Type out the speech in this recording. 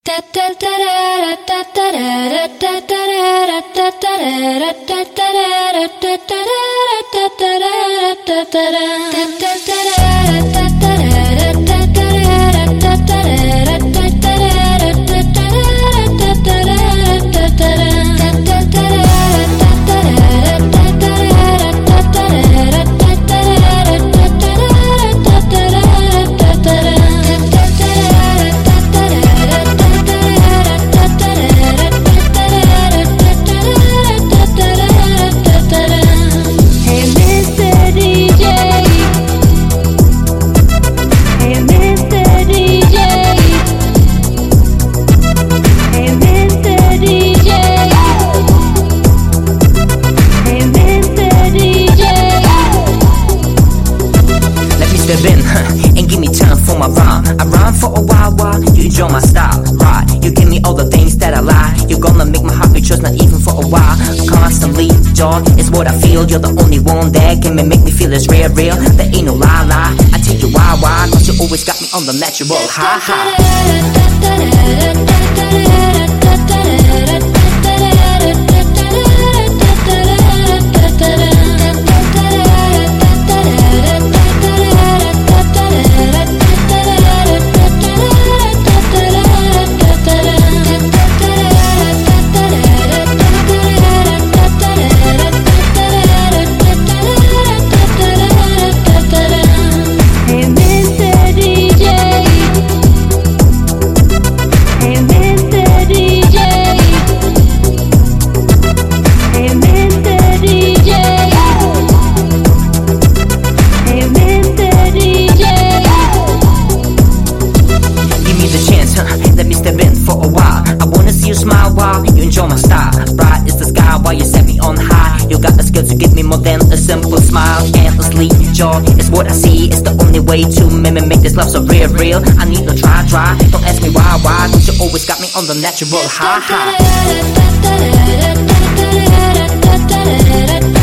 And give me time for my rhyme. I rhyme for a while you enjoy my style, right? You give me all the things that I like. You're gonna make my heart rejoice, not even for a while. Constantly, joy is what I feel. You're the only one that can make me feel it's real. There ain't no lie. I tell you why, cause you always got me on the natural high. Let me step in for a while. I wanna see you smile while you enjoy my style. Bright is the sky while you set me on high. You got the skill to give me more than a simple smile. Endlessly, joy is what I see. It's the only way to make this love so real. I need no try. Don't ask me why, cause you always got me on the natural high.